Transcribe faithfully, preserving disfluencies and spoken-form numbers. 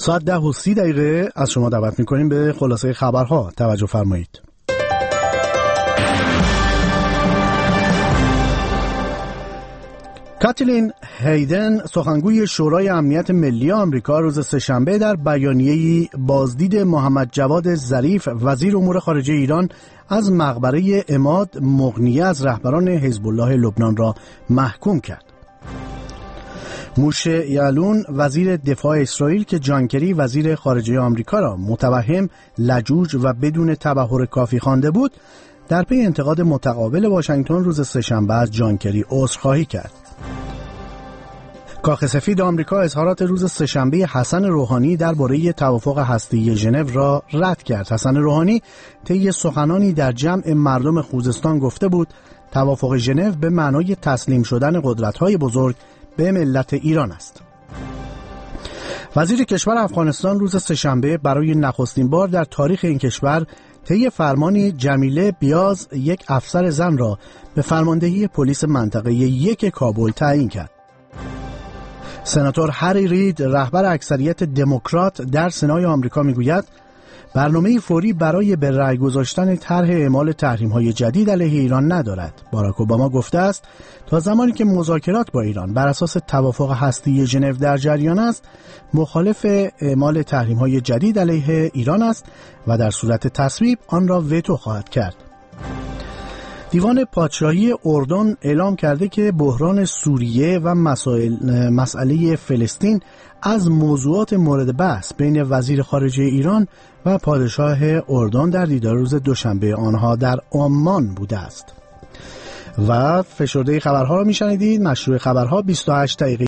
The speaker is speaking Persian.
ساعت ده و سی دقیقه از شما دعوت میکنیم به خلاصه خبرها. توجه فرمایید. کاتلین هیدن، سخنگوی شورای امنیت ملی آمریکا، روز سه‌شنبه در بیانیه‌ای بازدید محمد جواد ظریف وزیر امور خارجه ایران از مقبره عماد مغنیه از رهبران حزب الله لبنان را محکوم کرد. موشه یعلون، وزیر دفاع اسرائیل، که جان کری وزیر خارجه آمریکا را متوهم، لجوج و بدون تبحر کافی خوانده بود، در پی انتقاد متقابل واشنگتن روز سه‌شنبه از جان کری عذرخواهی کرد. کاخ سفید آمریکا اظهارات روز سه‌شنبه حسن روحانی درباره توافق هسته‌ای ژنو را رد کرد. حسن روحانی طی سخنانی در جمع مردم خوزستان گفته بود توافق ژنو به معنای تسلیم شدن قدرت‌های بزرگ به ملت ایران است. وزیر کشور افغانستان روز سه‌شنبه برای نخستین بار در تاریخ این کشور طی فرمانی جمیله بیاز، یک افسر زن را به فرماندهی پلیس منطقه یک کابل تعیین کرد. سناتور هری رید، رهبر اکثریت دموکرات در سنای آمریکا، میگوید برنامه فوری برای به رأی گذاشتن طرح اعمال تحریم‌های جدید علیه ایران ندارد. باراک اوباما گفته است تا زمانی که مذاکرات با ایران بر اساس توافق هسته‌ای ژنو در جریان است، مخالف اعمال تحریم‌های جدید علیه ایران است و در صورت تصویب آن را وتو خواهد کرد. دیوان پادشاهی اردن اعلام کرده که بحران سوریه و مسائل مسئله فلسطین از موضوعات مورد بحث بین وزیر خارجه ایران و پادشاه اردن در دیدار روز دوشنبه آنها در عمان بوده است. و فشرده خبرها را میشنیدید. مشروع خبرها بیست و هشت دقیقه